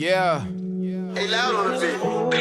Yeah. Hey, loud on the beat.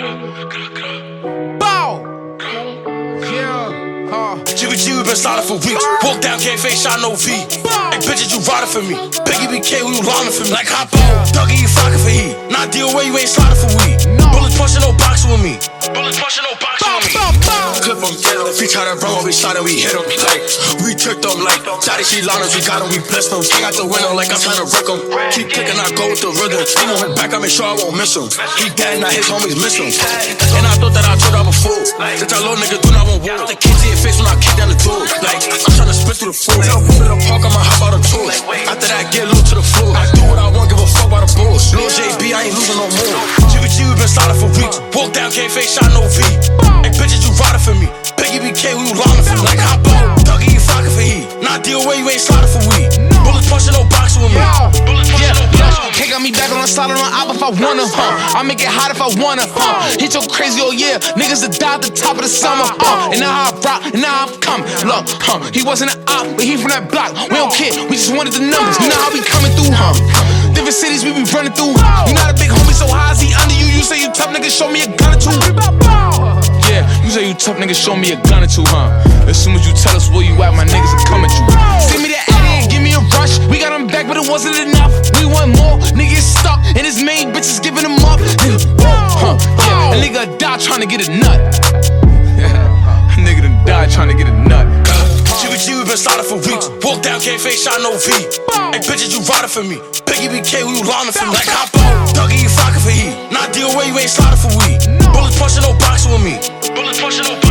Bow! Yeah. Jiggy G, we been sliding for weeks. Walk down, can't face shot, no V. Hey, bitches, you riding for me. Biggie BK, who you lining for me? Like hop on, Dougie, you fucking for heat. Not deal where you ain't sliding for weed. Bullets punching, no boxing with me. Bullets punching, no boxing with me. Clip him, get him. If he try to run, we shot him, we hit him. Like, we tricked him, like, Daddy, she liners, we got him, we blessed him. Hang out the window like I'm trying to wreck him. Keep kicking, I go with the rhythm. He want his back, I make sure I won't miss him. He dead, now his homies miss him. And I thought that I told I was fool. That little nigga do not want war. The kids in your face when I kick down the door. Like, I'm trying to sprint through the floor. Tell me to the park, I'ma hop out of tours. After that, get low to the floor. I do what I want, give a fuck about the bulls. Lil JB, I ain't losing no more. Jiggy G, we been sliding for weeks. Walk down, can't face shot, no V. Hey, bitches, you riding for me. Biggie BK, who you lining for me? Like, hop on, Dougie, you fucking for heat. Not deal where you ain't sliding for weed. Bullets punching, no boxing with me. Bullets punching, no boxing with me. He got me back on the side on the op if I wanna, I make it hot if I wanna, Hit your crazy, oh yeah, niggas that die at the top of the summer, And now I rock, and now I'm coming, look, He wasn't an op, but he from that block. We don't care, we just wanted the numbers. You know how we coming through, Different cities we be running through. You not a big homie, so how is he under you? You say you tough, nigga, show me a gun or two. Yeah, you say you tough, nigga, show me a gun or two, As soon as you tell us where you at, my niggas are coming through. Send me that Eddie and give me a rush. We got him back, but it wasn't enough. We want more, nigga get stuck, and his main bitch is giving him up. Yeah, a nigga die trying to get a nut. A nigga done died trying to get a nut. Jiggy G, we been sliding for weeks. Walk down, can't face shot, no V. Hey, bitches, you riding for me. Biggie BK, who you lining for me? Like hop on, Dougie, you fucking for heat. Not deal where you ain't sliding for weed. Bullets punching, no boxing with me. Bullets punching, no boxing.